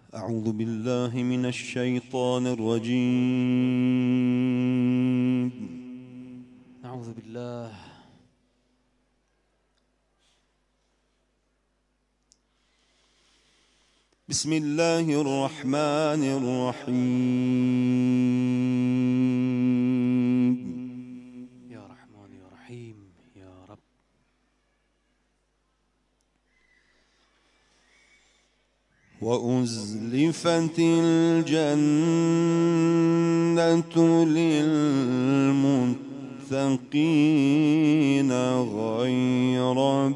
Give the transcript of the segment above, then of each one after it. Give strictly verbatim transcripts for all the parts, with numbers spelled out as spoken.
أعوذ بالله من الشيطان الرجيم. أعوذ بالله. بسم الله الرحمن الرحيم. يا رحمن يا رحيم يا رب. وأزلفت الجنة للمتقين غير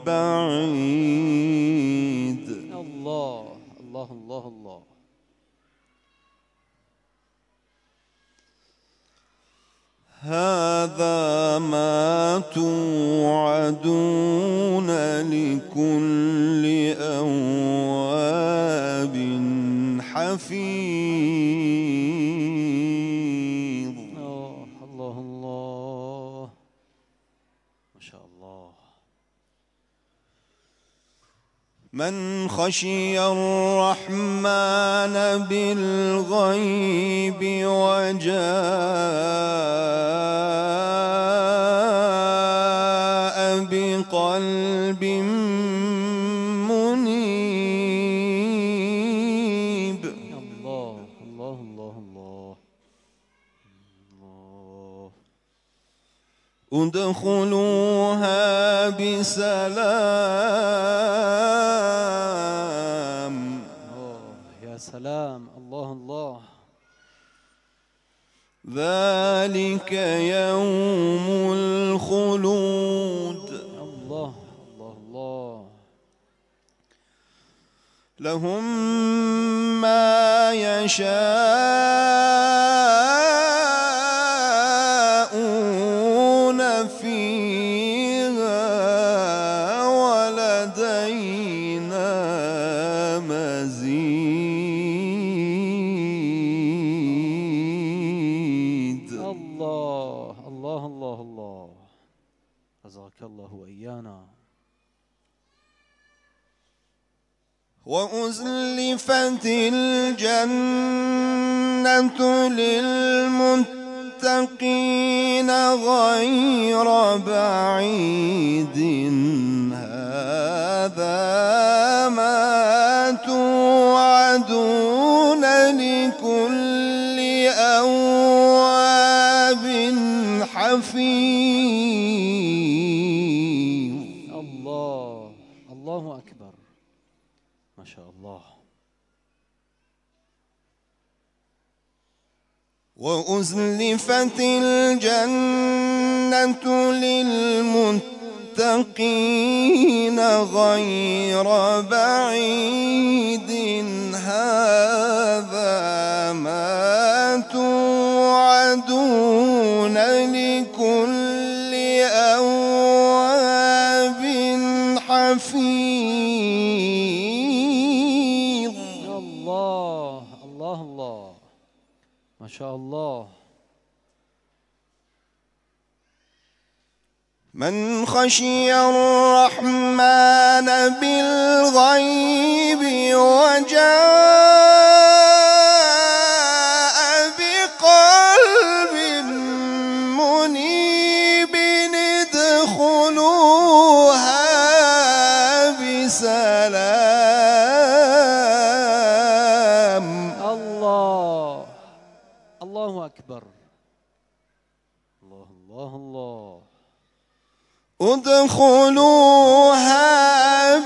بعيد. الله الله الله الله. هذا ما توعدون لكل أواب حفيظ. أوه الله الله ما شاء الله. من خشي الرحمن بالغيب وجاء بقلب منيب. الله الله الله الله الله. ادخلوها بسلام. أوه يا سلام. الله الله. ذلك يوم الخلود. الله الله الله. لهم ما يشاءون فيها ولدينا مزيد. الله الله الله الله. رزقك الله وإيانا. وأزلفت الجنة للمتقين غير بعيد. هذا ما توعدون لكل أواب حفيظ. الله الله أكبر ما شاء الله. وأزلفت الجنة للمتقين غير بعيد. هذا ما توعدون لكل أواب حفيظ. الله الله الله ما شاء الله. من خشي الرحمن بالغيب وجاء بقلب منيب ادخلوها بسلام. الله الله أكبر. الله الله الله. ادخلوها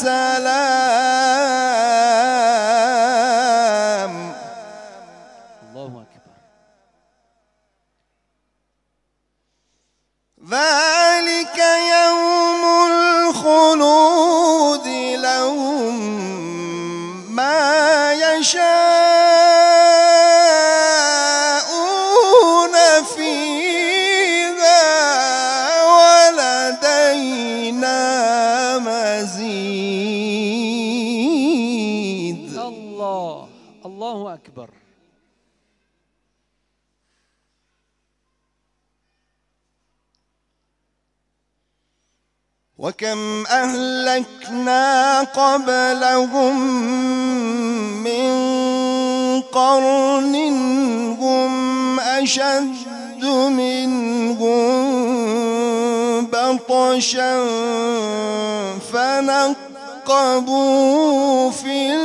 بسلام. الله أكبر. ذلك يوم الخلود. لهم ما يشاءون فيها ولدينا مزيد. الله الله أكبر. وكم أهلكنا قبلهم من قرن هم أشد منهم بطشا فنقبوا في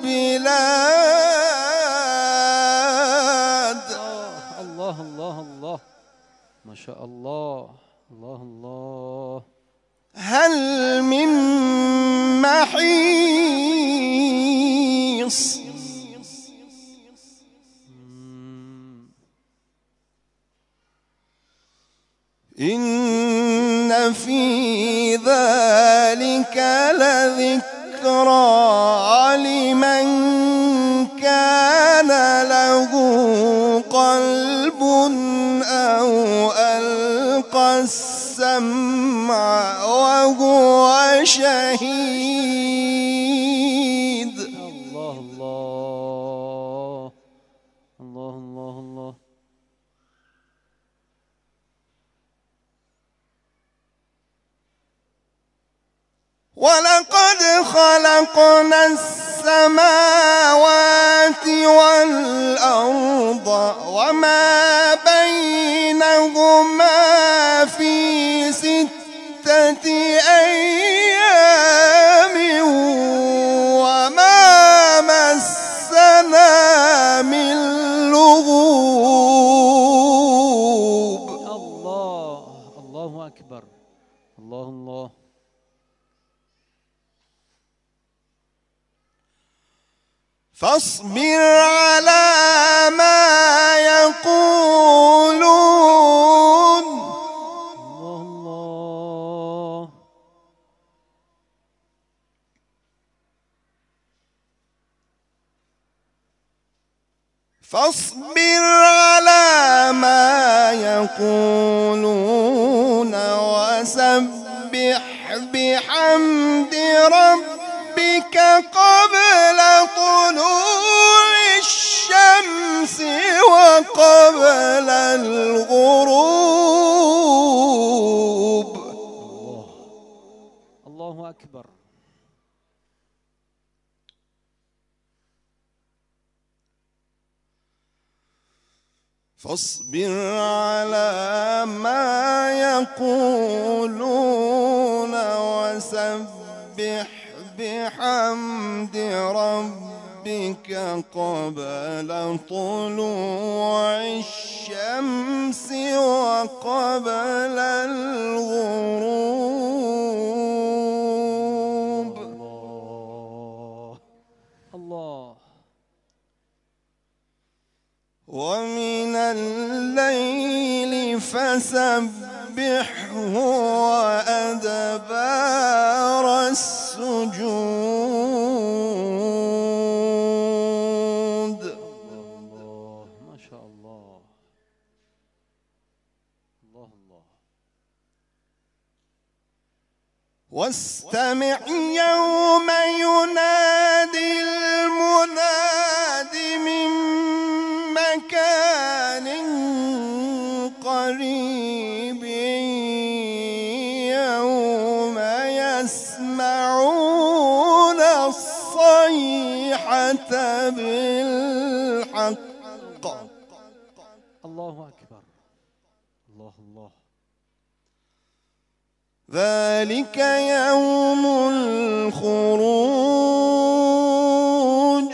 البلاد. الله الله الله ما شاء الله. الله الله. هل من محيص؟ إن في ذلك لذكرى لمن كان له قلب أو ألقى السمع وهو شهيد. الله الله الله الله الله. ولقد خلقنا السماوات والأرض وما بينهما في ستة أيام وما مسنا من لغوب. الله الله أكبر. الله الله. فاصبر على ما يقولون. الله الله. فاصبر على ما يقولون وسبح بحمد ربك قبل طلوع الشمس وقبل الغروب. الله الله أكبر. فاصبر على ما يقولون وسبح بحمد ربك قبل طلوع الشمس وقبل الغروب. الله الله. ومن الليل فسبحه وأدبار السجود. الله ما شاء الله. الله الله. واستمع يوم ينادي المناد من مكان قريب يوم يسمعون الصيحة بالحق. الله أكبر. الله الله. ذلك يوم الخروج.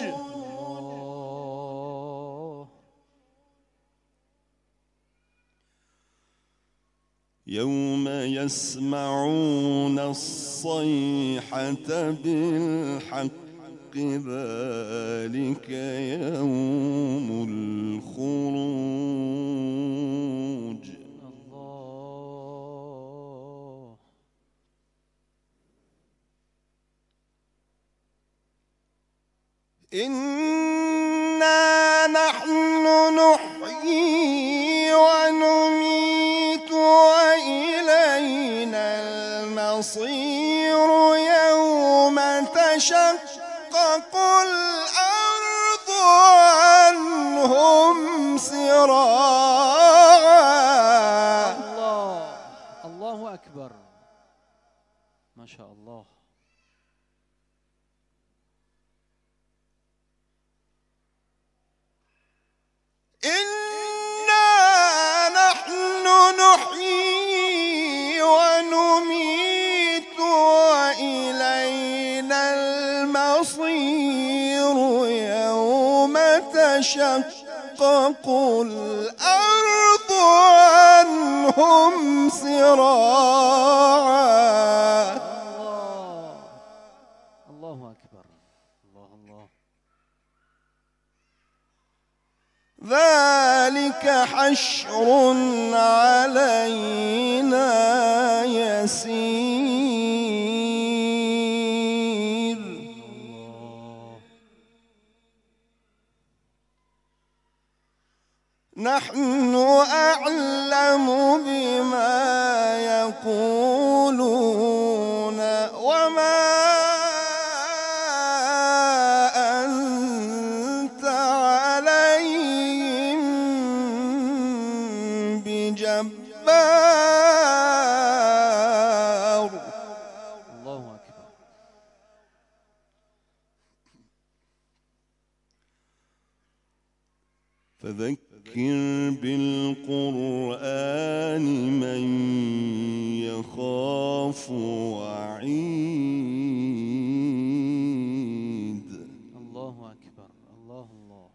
الله. يوم يسمعون الصيحة بالحق ذلك يوم الخروج. الله. إنا نحن نحيي ونميت وإلينا المصير يوم تشقق الأرض تشقق الأرض عنهم سراعا. الله الله أكبر. الله الله. ذلك حشر علينا يسير. الله. نحن أعلم بما يقولون وما أنت عليهم بجبار. الله أكبر. فذكر بالقرآن من يخاف وعيد. الله أكبر. الله الله.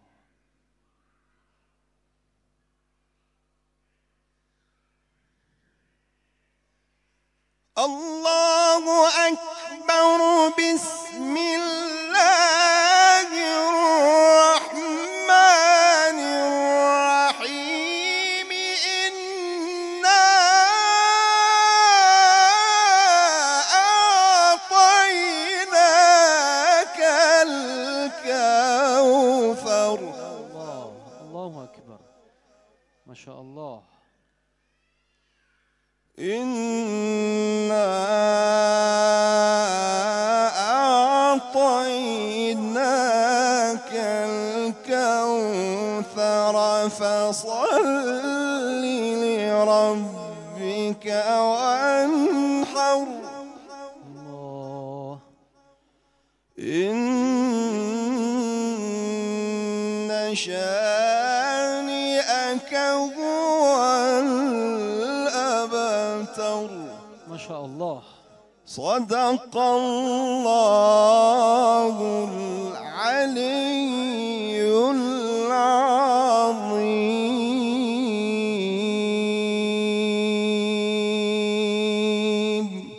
الله أكبر. بسم الله الرحمن الرحيم. إنا أعطيناك الكوثر. الله الله أكبر. ما شاء الله. إنا أعطيناك الكوثر فصل لربك وانحر. الله. إن شانئك هو الأبتر. ما شاء الله. صدق الله العلي